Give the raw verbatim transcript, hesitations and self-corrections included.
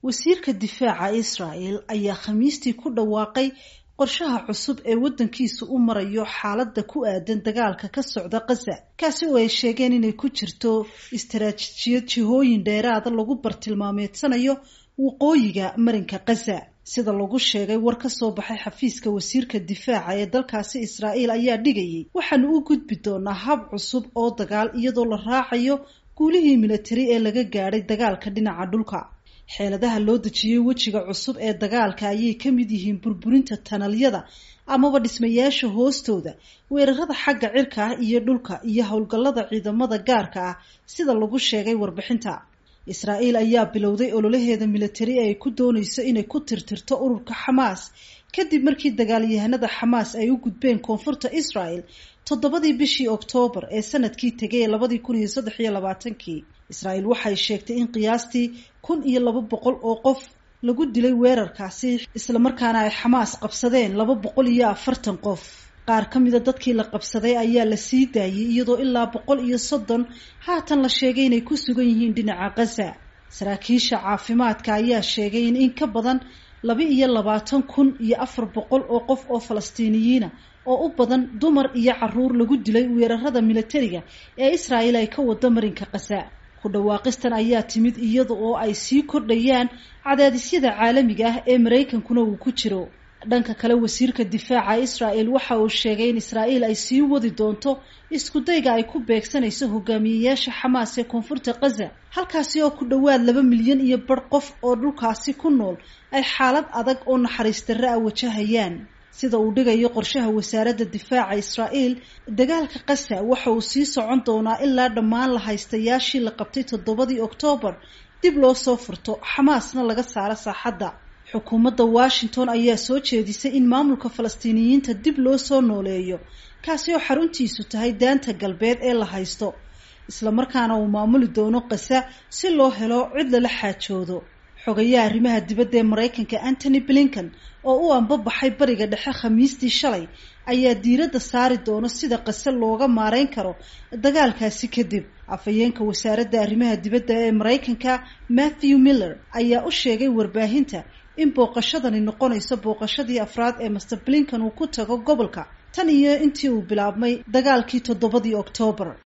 wasiirka difaaca Israel ayaa khamiistii ku dhawaaqay qorshaha cusub ee wadankiisu u marayo xaaladda ku aadan dagaalka ka socda Gaza kaasi oo ay sheegeen inay ku jirto istaraatiijiyad jihooyin dheeraad lagu bartilmaameedsanayo waqooyiga marinka Gaza sida lagu sheegay war ka soo baxay xafiiska wasiirka difaaca ee dalkaasi Israel ayaa dhigayay waxaan u gudbi doonaa hab cusub oo dagaal iyadoo la raacayo guulihii military ee laga gaaray dagaalka dhinaca dhulka xeeladaha loo dejiyay wajiga cusub ee dagaalka ayay ka mid yihiin burburinta tanalyada amaba dhismayaasha hoostooda weerarada xagga cirka ah iyo dhulka iyo howlgallada ciidamada gaarka ah sida lagu sheegay warbixinta Israel ayaa bilowday ololaheeda military ay ku doonayso inay ku tirtirto ururka Hamas kadib markii dagaalyahanada Hamas ay u gudbeen koonfurta Israel toddobadii bishii Oktoobar ee sanadkii tagay laba kun iyo saddex iyo labaatan Israel waxay sheegtay in qiyaastii kun iyo laba boqol oo qof lagu dilay weerarkaasi isla markaana ay Hamas qabsadeen laba boqol iyo afartan qof qaar kamid ah dadkii la qabsaday ayaa la sii daayay iyadoo ilaa boqol iyo soddon haatan la sheegay inay ku sugan yihiin dhinaca Gaza saraakiisha caafimaadka ayaa sheegay in in ka badan laba iyo labaatan kun iyo afar boqol oo qof oo Falastiiniyiin ah oo u badan dumar iyo caruur lagu dilay weerarada militariga ee Israel ay ka wada marinka Gaza ku dhawaaqistan ayaa timid iyada oo ay sii kordhayaan cadaadisyada caalamiga ah ee Mareykankuna uu ku jiro dhanka kale wasiirka difaaca Israel waxa uu sheegay in Israel ay sii wadi doonto isku dayga ay ku beegsanayso hogaamiyayaasha Hamas ee koonfurta Gaza halkaasi oo ku dhawaad laba milyan iyo bar qof oo dhulkaasi ku nool ay xaalad adag oo naxariis darro ah wajahayaan sida uu dhigayo qorshaha wasaaradda difaaca Israel dagaalka Gaza waxa uu sii socon doonaa ilaa dhammaan la haystayaashii la qabtay toddobadii Oktoobar dib loo soo furto Hamasna laga saaro saaxadda xukuumadda Washington ayaa soo jeedisay in maamulka Falastiiniyiinta dib loo soo nooleeyo kaasi oo xaruntiisu tahay daanta galbeed ee la haysto isla markaana uu maamuli doono Gaza si loo helo cid lala xaajoodo xogayaha arrimaha dibadda ee Mareykanka Antony Blinken oo u anbabaxay bariga dhexe Khamiistii shalay ayaa diiradda saari doona sida Gaza looga maareyn karo dagaalkaasi kadib afayeenka wasaaradda arrimaha dibadda ee Mareykanka Matthew Miller ayaa u sheegay warbaahinta in booqashadani noqonayso booqashadii afraad ee Mister Blinken uu ku tago gobolka tan iyo intii uu bilaabmay dagaalkii toddobadii Oktoobar